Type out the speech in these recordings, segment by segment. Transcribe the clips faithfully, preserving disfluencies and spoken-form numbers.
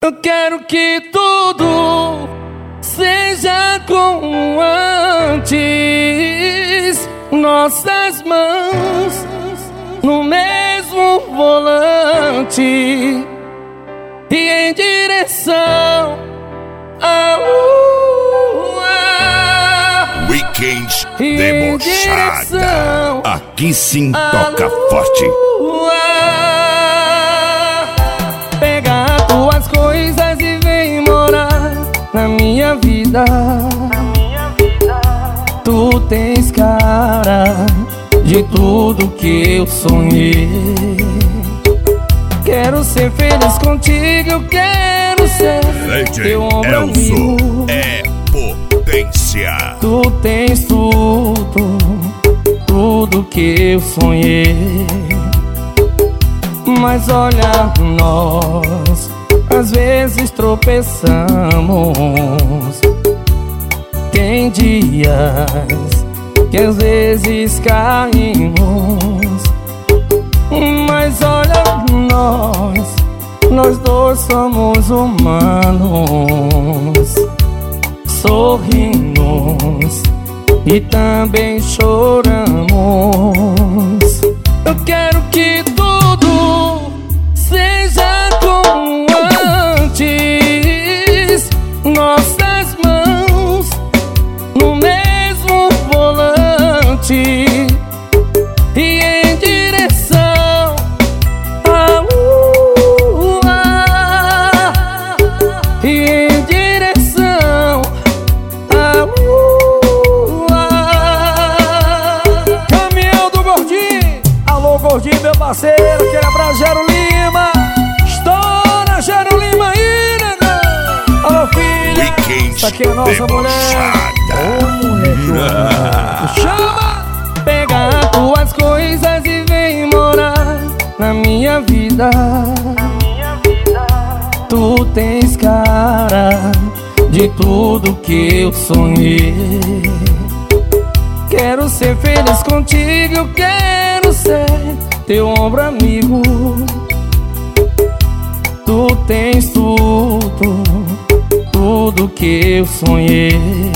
Eu quero que tudo seja como antes, nossas mãos no mesmo volante e em direção à lua. Weekend Debochada. Aqui sim toca forte. Pega as tuas coisas e vem morar na minha vida. Tu tens cara de tudo que eu sonhei. Quero ser feliz contigo, eu quero ser teu ombro amigo. É potência. Tu tens tudo, tudo que eu sonhei. Mas olha, nós às vezes tropeçamos. Tem dias que às vezes caímos. Mas olha, nós, nós dois somos humanos. Sorrimos e também choramos. Eu quero que tudo seja como antes, nossas mãos no mesmo volante e em direção à lua, e em direção à lua. Caminhão do Gordinho, alô Gordinho, meu parceiro, aquele abraço, Gero Lima. Estoura, Gero Lima aí, negão. Alô filha, essa aqui é a nossa mulher. Ô mulher, chama! Pega as tuas coisas e vem morar na minha vida. Tu tens cara de tudo que eu sonhei. Quero ser feliz contigo, eu quero ser teu ombro amigo. Tu tens tudo, tudo que eu sonhei.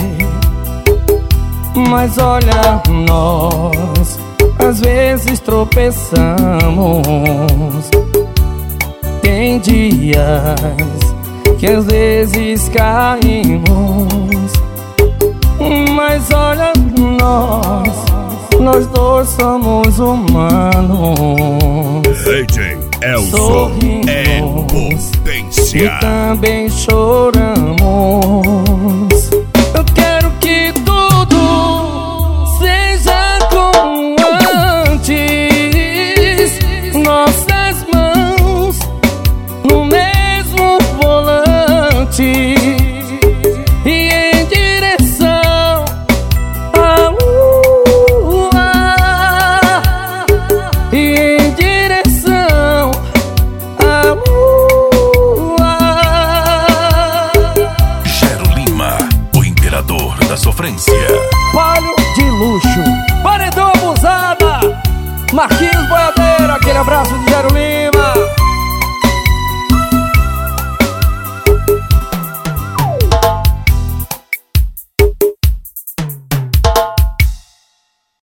Mas olha, nós às vezes tropeçamos. Tem dias que às vezes caímos. Mas olha, nós, nós dois somos humanos. D J Elson é potência e também choramos. Eu quero que tudo seja como antes, nossas mãos no mesmo volante e em direção à lua, e em direção à lua. Gero Lima, o imperador da sofrência. Palio de luxo, paredão abusada, Marquinhos Boiadeiro, aquele abraço de Gero Lima.